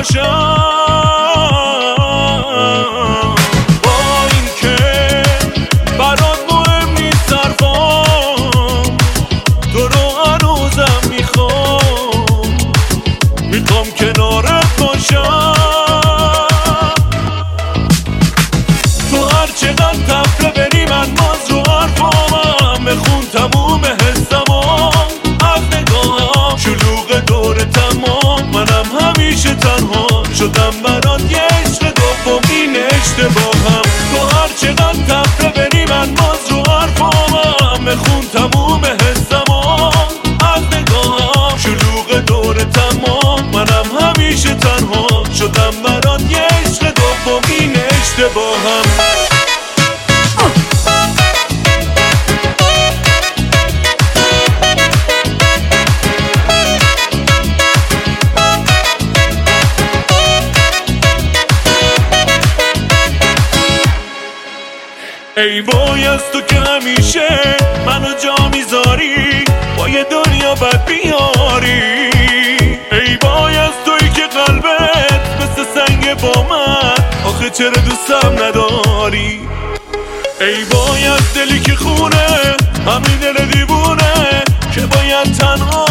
باشم، با این که برات مهم نیست حرفام، تو رو هنوزم میخوام کنارت باشم. تو هر چقدر تفره بری من باز رو حرفامم، بخون تموم حسمام از نگاهم، شلوغ دور تمام منم همیشه تنها شدم برات یه عشق دوم، این اشتباهم. تو هر چقدر تفره بری من باز رو حرفامم، بخون تموم حسمام از نگاهم، شلوغ دور تمام منم همیشه تنها شدم برات یه عشق دوم، این اشتباهم. ای وای از تو که همیشه منو جا میذاری، با یه دنیا بد بیاری. ای وای از تویی که قلبت مثل سنگ با من، آخه چرا دوستم نداری. ای وای از دلی که خونه، همین دل دیوونه که باید تنها